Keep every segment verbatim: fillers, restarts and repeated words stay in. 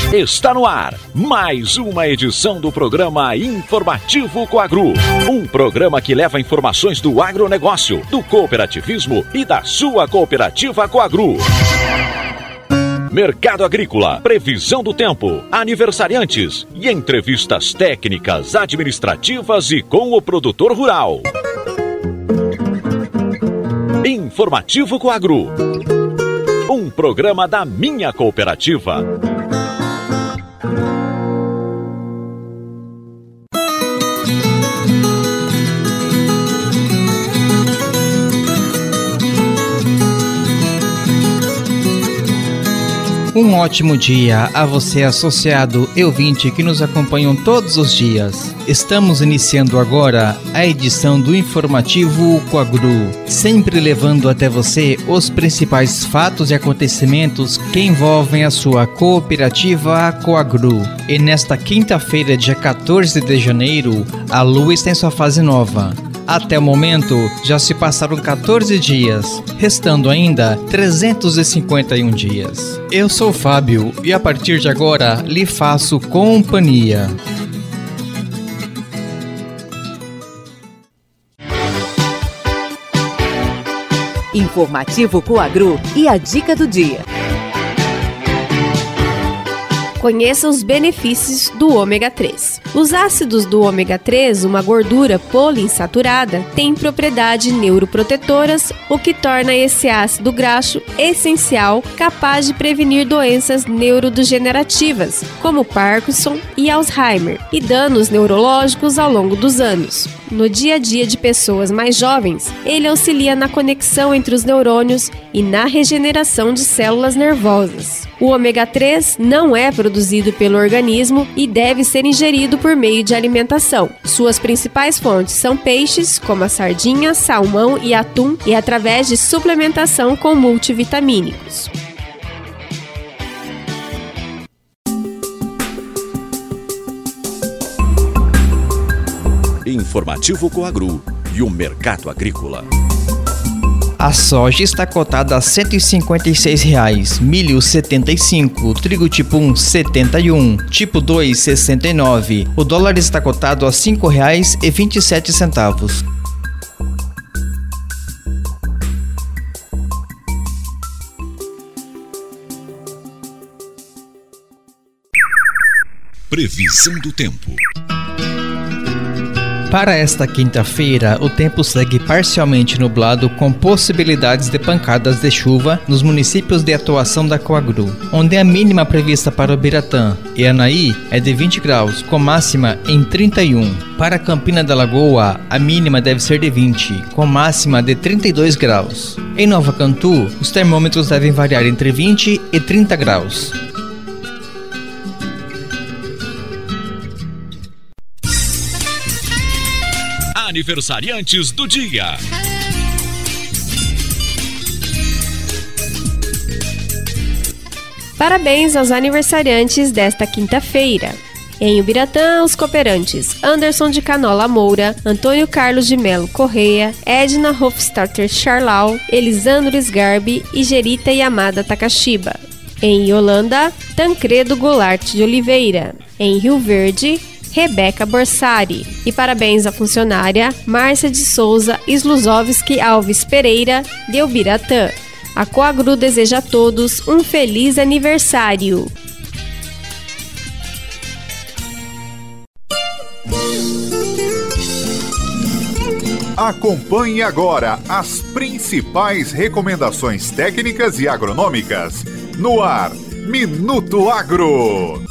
Está no ar mais uma edição do programa Informativo Coagro. Um programa que leva informações do agronegócio, do cooperativismo e da sua cooperativa Coagro. Mercado agrícola, previsão do tempo, aniversariantes e entrevistas técnicas, administrativas e com o produtor rural. Informativo Coagro. Um programa da minha cooperativa. Um ótimo dia a você, associado e ouvinte que nos acompanham todos os dias. Estamos iniciando agora a edição do Informativo Coagro, sempre levando até você os principais fatos e acontecimentos que envolvem a sua cooperativa Coagro. E nesta quinta-feira, dia quatorze de janeiro, a lua está em sua fase nova. Até o momento, já se passaram quatorze dias, restando ainda trezentos e cinquenta e um dias. Eu sou o Fábio e a partir de agora lhe faço companhia. Informativo Coagro e a dica do dia. Conheça os benefícios do ômega três. Os ácidos do ômega três, uma gordura poliinsaturada, têm propriedades neuroprotetoras, o que torna esse ácido graxo essencial, capaz de prevenir doenças neurodegenerativas, como Parkinson e Alzheimer, e danos neurológicos ao longo dos anos. No dia a dia de pessoas mais jovens, ele auxilia na conexão entre os neurônios e na regeneração de células nervosas. O ômega três não é produzido pelo organismo e deve ser ingerido por meio de alimentação. Suas principais fontes são peixes, como a sardinha, salmão e atum, e através de suplementação com multivitamínicos. Informativo Coagro e o mercado agrícola. A soja está cotada a cento e cinquenta e seis reais, milho setenta e cinco, trigo tipo um setenta e um, tipo dois sessenta e nove. O dólar está cotado a cinco reais e vinte e sete centavos. Previsão do tempo. Para esta quinta-feira, o tempo segue parcialmente nublado com possibilidades de pancadas de chuva nos municípios de atuação da Coagro, onde a mínima prevista para Ubiratã e Anaí é de vinte graus, com máxima em trinta e um. Para Campina da Lagoa, a mínima deve ser de vinte, com máxima de trinta e dois graus. Em Nova Cantu, os termômetros devem variar entre vinte e trinta graus. Aniversariantes do dia. Parabéns aos aniversariantes desta quinta-feira. Em Ubiratã, os cooperantes Anderson de Canola Moura, Antônio Carlos de Melo Correia, Edna Hofstadter Charlau, Elisandro Sgarbi e Gerita Yamada Takashiba. Em Yolanda, Tancredo Goulart de Oliveira. Em Rio Verde, Rebeca Borsari. E parabéns à funcionária Márcia de Souza Sluzovski Alves Pereira, de Ubiratã. A Coagro deseja a todos um feliz aniversário. Acompanhe agora as principais recomendações técnicas e agronômicas. No ar, Minuto Agro.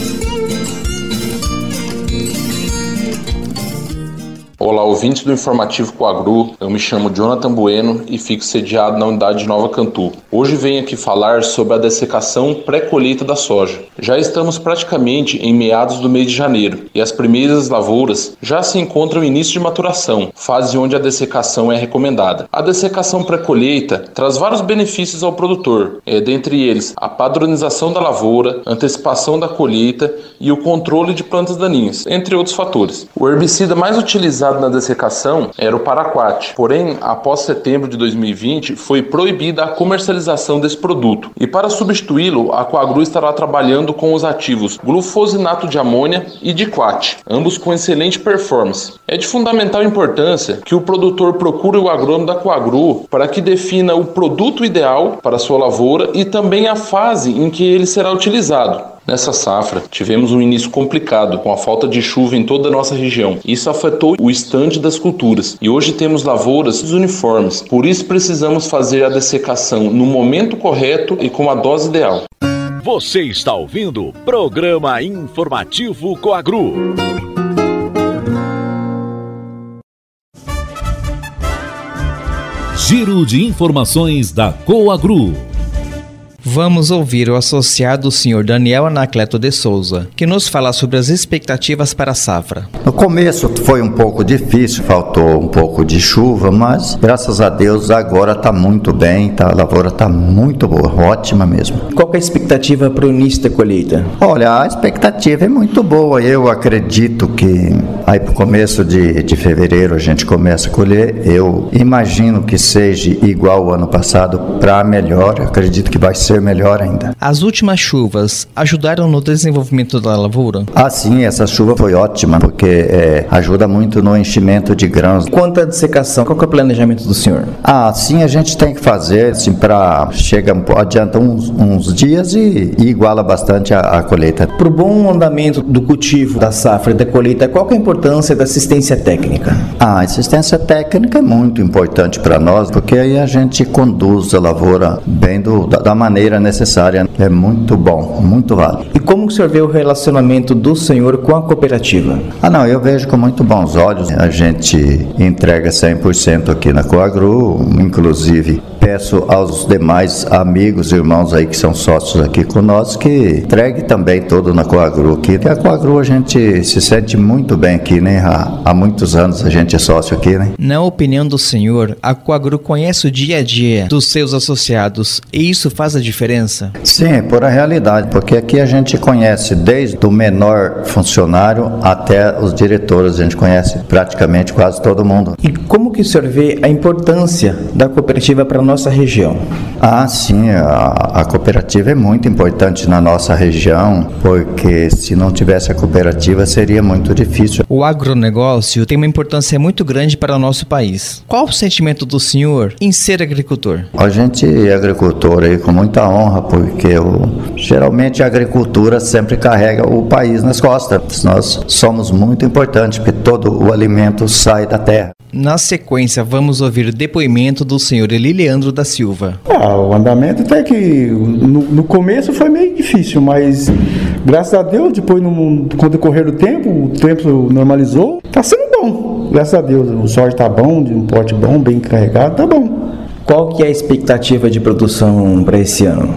Olá, ouvintes do Informativo Coagro, eu me chamo Jonathan Bueno e fico sediado na unidade de Nova Cantu. Hoje venho aqui falar sobre a dessecação pré-colheita da soja. Já estamos praticamente em meados do mês de janeiro e as primeiras lavouras já se encontram em início de maturação, fase onde a dessecação é recomendada. A dessecação pré-colheita traz vários benefícios ao produtor, é, dentre eles a padronização da lavoura, antecipação da colheita e o controle de plantas daninhas, entre outros fatores. O herbicida mais utilizado utilizado na dessecação era o paraquat. Porém, após setembro de dois mil e vinte, foi proibida a comercialização desse produto. E para substituí-lo, a Coagro estará trabalhando com os ativos glufosinato de amônia e diquat, ambos com excelente performance. É de fundamental importância que o produtor procure o agrônomo da Coagro para que defina o produto ideal para a sua lavoura e também a fase em que ele será utilizado. Nessa safra, tivemos um início complicado, com a falta de chuva em toda a nossa região. Isso afetou o estande das culturas. E hoje temos lavouras uniformes. Por isso precisamos fazer a dessecação no momento correto e com a dose ideal. Você está ouvindo o Programa Informativo Coagro. Giro de informações da Coagro. Vamos ouvir o associado senhor Daniel Anacleto de Souza, que nos fala sobre as expectativas para a safra. No começo foi um pouco difícil, faltou um pouco de chuva, mas graças a Deus agora está muito bem, tá, a lavoura está muito boa, ótima mesmo. Qual que é a expectativa para o início da colheita? Olha, a expectativa é muito boa, eu acredito que aí para o começo de, de fevereiro a gente começa a colher, eu imagino que seja igual ao ano passado para melhor, eu acredito que vai ser melhor ainda. As últimas chuvas ajudaram no desenvolvimento da lavoura? Ah, sim, essa chuva foi ótima, porque é, ajuda muito no enchimento de grãos. Quanto à dessecação, qual que é o planejamento do senhor? Ah, sim, a gente tem que fazer, assim, para chega, adianta uns, uns dias e, e iguala bastante a, a colheita. Para o bom andamento do cultivo, da safra e da colheita, qual que é a importância da assistência técnica? Ah, a assistência técnica é muito importante para nós, porque aí a gente conduz a lavoura bem do, da, da maneira necessária. É muito bom, muito válido. E como o senhor vê o relacionamento do senhor com a cooperativa? Ah, não, eu vejo com muito bons olhos. A gente entrega cem por cento aqui na Coagro, inclusive peço aos demais amigos e irmãos aí que são sócios aqui conosco que entregue também todo na Coagro aqui. E a Coagro a gente se sente muito bem aqui, né? Há, há muitos anos a gente é sócio aqui, né? Na opinião do senhor, a Coagro conhece o dia a dia dos seus associados e isso faz a diferença? Sim, por a realidade, porque aqui a gente conhece desde o menor funcionário até os diretores, a gente conhece praticamente quase todo mundo. E como que o senhor vê a importância da cooperativa para a nossa região? Ah, sim, a, a cooperativa é muito importante na nossa região, porque se não tivesse a cooperativa seria muito difícil. O agronegócio tem uma importância muito grande para o nosso país. Qual o sentimento do senhor em ser agricultor? A gente é agricultor aí com muita honra, porque o, geralmente a agricultura sempre carrega o país nas costas. Nós somos muito importantes, porque todo o alimento sai da terra. Na sequência, vamos ouvir o depoimento do senhor Eli Leandro da Silva. Ah, o andamento até que no, no começo foi meio difícil, mas graças a Deus, depois no, com o decorrer do tempo, o tempo normalizou, tá sendo bom. Graças a Deus, o solo tá bom, de um porte bom, bem carregado, tá bom. Qual que é a expectativa de produção para esse ano?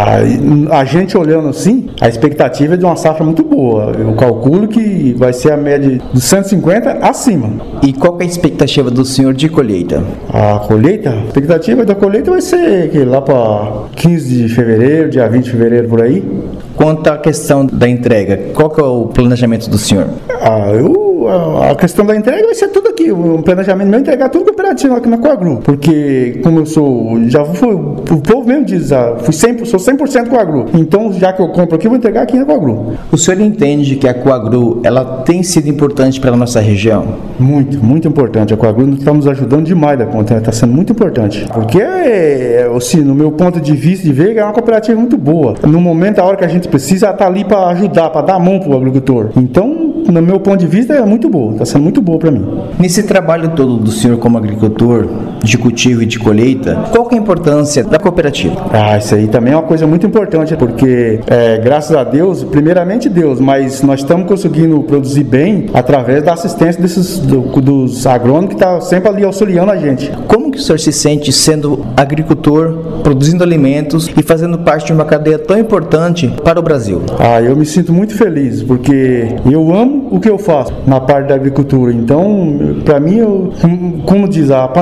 A, a gente olhando assim, a expectativa é de uma safra muito boa. Eu calculo que vai ser a média dos cento e cinquenta acima. E qual que é a expectativa do senhor de colheita? A colheita? A expectativa da colheita vai ser que lá para quinze de fevereiro, dia vinte de fevereiro, por aí. Quanto à questão da entrega, qual que é o planejamento do senhor? Ah, eu... A questão da entrega vai ser tudo aqui. O planejamento meu é entregar tudo cooperativo aqui na Coagro. Porque, como eu sou. Já fui. O povo mesmo diz, ah, fui cem, sou cem por cento Coagro. Então, já que eu compro aqui, eu vou entregar aqui na Coagro. O senhor entende que a Coagro ela tem sido importante para a nossa região? Muito, muito importante. A Coagro está nos ajudando demais da conta. Está sendo muito importante. Porque, assim, no meu ponto de vista de ver, é uma cooperativa muito boa. No momento, a hora que a gente precisa, ela está ali para ajudar, para dar a mão para o agricultor. Então, no meu ponto de vista, é muito boa, está sendo muito boa para mim. Nesse trabalho todo do senhor como agricultor, de cultivo e de colheita, qual que é a importância da cooperativa? Ah, isso aí também é uma coisa muito importante, porque é, graças a Deus, primeiramente Deus, mas nós estamos conseguindo produzir bem através da assistência desses, do, dos agrônomos que estão sempre ali auxiliando a gente. Como que o senhor se sente sendo agricultor, produzindo alimentos e fazendo parte de uma cadeia tão importante para o Brasil? Ah, eu me sinto muito feliz, porque eu amo o que eu faço na parte da agricultura. Então, para mim, eu, como diz, a pandemia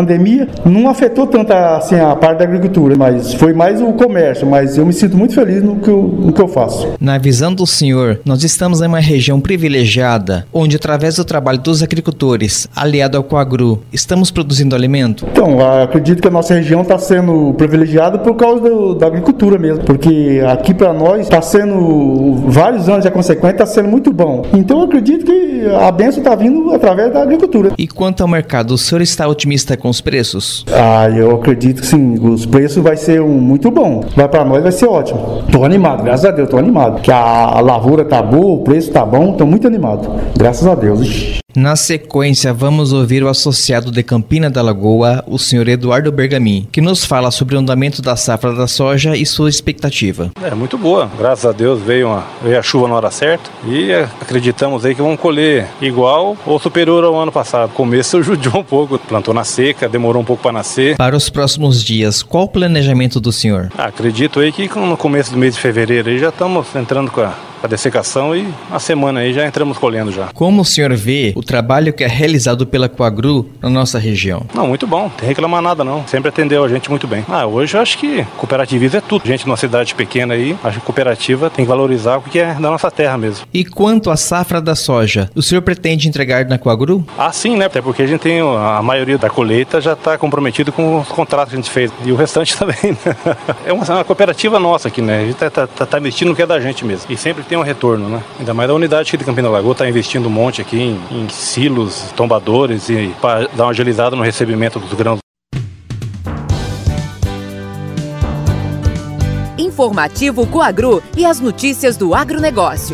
não afetou tanto assim, a parte da agricultura, mas foi mais o comércio, mas eu me sinto muito feliz no que eu, no que eu faço. Na visão do senhor, nós estamos em uma região privilegiada, onde através do trabalho dos agricultores, aliado ao Coagru, estamos produzindo alimento? Então, eu acredito que a nossa região está sendo privilegiada por causa do, da agricultura mesmo, porque aqui para nós está sendo, vários anos já consequente, está sendo muito bom. Então eu acredito que a bênção está vindo através da agricultura. E quanto ao mercado, o senhor está otimista com os preços? Ah, eu acredito que sim, os preços vai ser um, muito bom. Vai para nós, vai ser ótimo. Tô animado, graças a Deus, tô animado. Que a, a lavoura tá boa, o preço tá bom, tô muito animado. Graças a Deus. Ixi. Na sequência, vamos ouvir o associado de Campina da Lagoa, o senhor Eduardo Bergamin, que nos fala sobre o andamento da safra da soja e sua expectativa. É muito boa, graças a Deus veio, uma, veio a chuva na hora certa e acreditamos aí que vamos colher igual ou superior ao ano passado. O começo judiou um pouco, plantou na seca, demorou um pouco para nascer. Para os próximos dias, qual o planejamento do senhor? Ah, acredito aí que no começo do mês de fevereiro aí já estamos entrando com a a dessecação e a semana aí já entramos colhendo já. Como o senhor vê o trabalho que é realizado pela Coagru na nossa região? Não, muito bom, não tem reclamar nada não, sempre atendeu a gente muito bem. Ah, hoje eu acho que cooperativismo é tudo. Gente numa cidade pequena aí, acho que cooperativa tem que valorizar o que é da nossa terra mesmo. E quanto à safra da soja, o senhor pretende entregar na Coagru? Ah, sim, né, até porque a gente tem, a maioria da colheita já está comprometido com os contratos que a gente fez e o restante também, né? É uma, uma cooperativa nossa aqui, né, a gente está tá, tá, tá investindo no que é da gente mesmo e sempre tem um retorno, né? Ainda mais da unidade aqui de Campina da Lagoa está investindo um monte aqui em, em silos, tombadores e para dar uma agilizada no recebimento dos grãos. Informativo Coagru e as notícias do agronegócio.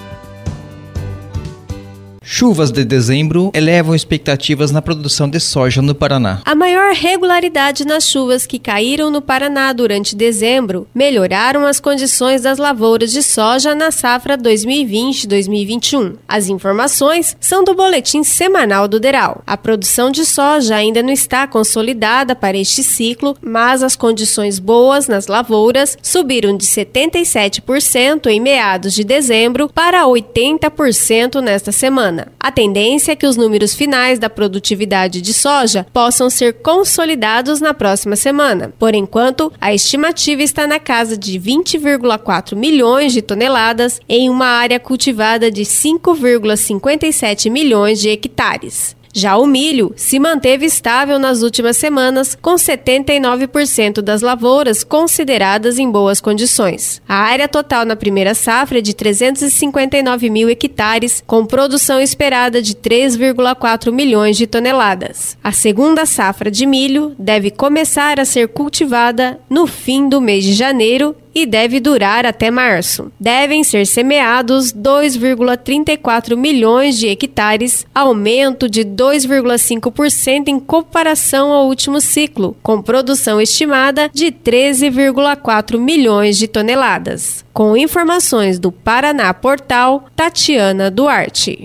Chuvas de dezembro elevam expectativas na produção de soja no Paraná. A maior regularidade nas chuvas que caíram no Paraná durante dezembro melhoraram as condições das lavouras de soja na safra dois mil e vinte dois mil e vinte e um. As informações são do boletim semanal do DERAL. A produção de soja ainda não está consolidada para este ciclo, mas as condições boas nas lavouras subiram de setenta e sete por cento em meados de dezembro para oitenta por cento nesta semana. A tendência é que os números finais da produtividade de soja possam ser consolidados na próxima semana. Por enquanto, a estimativa está na casa de vinte vírgula quatro milhões de toneladas em uma área cultivada de cinco vírgula cinquenta e sete milhões de hectares. Já o milho se manteve estável nas últimas semanas, com setenta e nove por cento das lavouras consideradas em boas condições. A área total na primeira safra é de trezentos e cinquenta e nove mil hectares, com produção esperada de três vírgula quatro milhões de toneladas. A segunda safra de milho deve começar a ser cultivada no fim do mês de janeiro e deve durar até março. Devem ser semeados dois vírgula trinta e quatro milhões de hectares, aumento de dois vírgula cinco por cento em comparação ao último ciclo, com produção estimada de treze vírgula quatro milhões de toneladas. Com informações do Paraná Portal, Tatiana Duarte.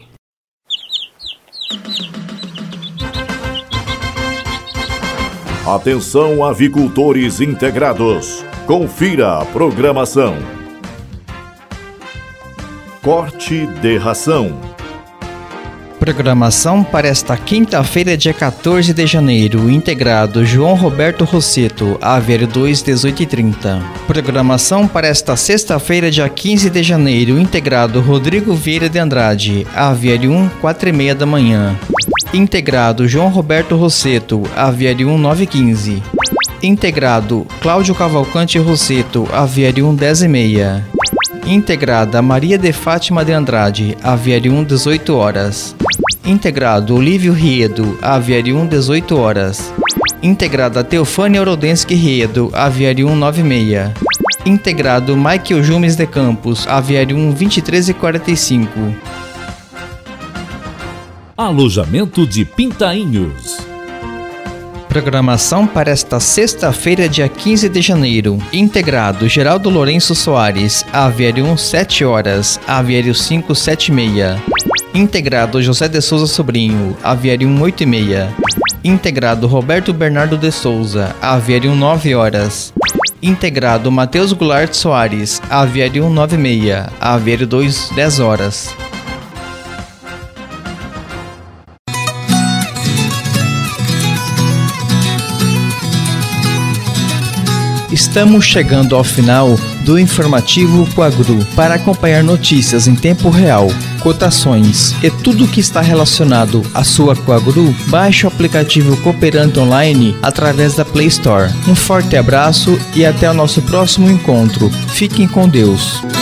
Atenção, avicultores integrados. Confira a programação. Corte de ração. Programação para esta quinta-feira, dia quatorze de janeiro, integrado João Roberto Rosseto, Aviário dois, dezoito e trinta. Programação para esta sexta-feira, dia quinze de janeiro, integrado Rodrigo Vieira de Andrade, Aviário um, quatro e meia da manhã. Integrado João Roberto Rosseto, Aviário um, nove e quinze. Integrado Cláudio Cavalcante Rosseto, Aviário um, dez e meia. Integrada Maria de Fátima de Andrade, Aviário um, dezoito horas. Integrado Olívio Riedo, Aviário um, dezoito horas. Integrada Teofânia Orodenski Riedo, Aviário um, nove e meia. Integrado Michael Jumes de Campos, Aviário um, vinte e três e quarenta e cinco. Alojamento de Pintainhos. Programação para esta sexta-feira, dia quinze de janeiro. Integrado Geraldo Lourenço Soares, Aviário um, sete horas, Aviário cinco, sete e meia. Integrado José de Souza Sobrinho, Aviário um, oito e meia. Integrado Roberto Bernardo de Souza, Aviário um, nove horas. Integrado Matheus Goulart Soares, Aviário um, nove e meia. Aviário dois, dez horas. Estamos chegando ao final do informativo Coagru. Para acompanhar notícias em tempo real, cotações e tudo o que está relacionado à sua Coagru, baixe o aplicativo Cooperante Online através da Play Store. Um forte abraço e até o nosso próximo encontro. Fiquem com Deus.